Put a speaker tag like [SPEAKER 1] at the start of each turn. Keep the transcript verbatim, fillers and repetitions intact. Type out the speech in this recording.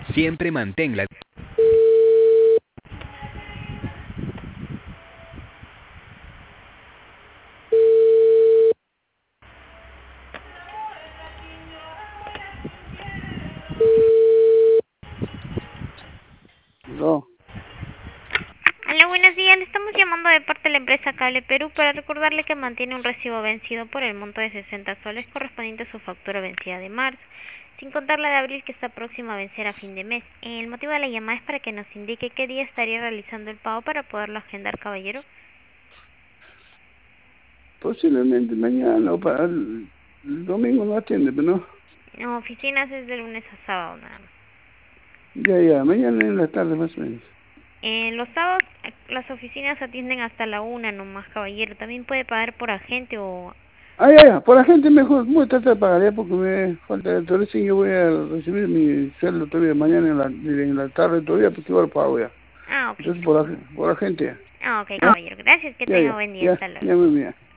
[SPEAKER 1] Siempre manténla.
[SPEAKER 2] No,
[SPEAKER 3] Hola, buenos días. Le estamos llamando de parte de la empresa Cable Perú para recordarle que mantiene un recibo vencido por el monto de sesenta soles correspondiente a su factura vencida de marzo, sin contar la de abril que está próxima a vencer a fin de mes. El motivo de la llamada es para que nos indique qué día estaría realizando el pago para poderlo agendar, caballero.
[SPEAKER 2] posiblemente mañana o para el, el domingo no atiende, pero no.
[SPEAKER 3] En oficinas es de lunes a sábado nada más.
[SPEAKER 2] Ya, ya, mañana en la tarde más o menos.
[SPEAKER 3] En los sábados eh, las oficinas atienden hasta la una nomás, caballero. También puede pagar por agente o...
[SPEAKER 2] Ah, ya, ya, por la gente mejor, voy a tratar de pagar ya porque me falta el recién yo voy a recibir mi sueldo todavía mañana en la, en la tarde todavía porque igual pago ya.
[SPEAKER 3] Ah, ok.
[SPEAKER 2] Entonces por la, por la gente ya.
[SPEAKER 3] Ah, ok,
[SPEAKER 2] ¿Ya?
[SPEAKER 3] caballero. Gracias. Que
[SPEAKER 2] Ya,
[SPEAKER 3] tenga
[SPEAKER 2] ya,
[SPEAKER 3] buen día.
[SPEAKER 2] ya,
[SPEAKER 3] Hasta luego.
[SPEAKER 2] ya muy bien.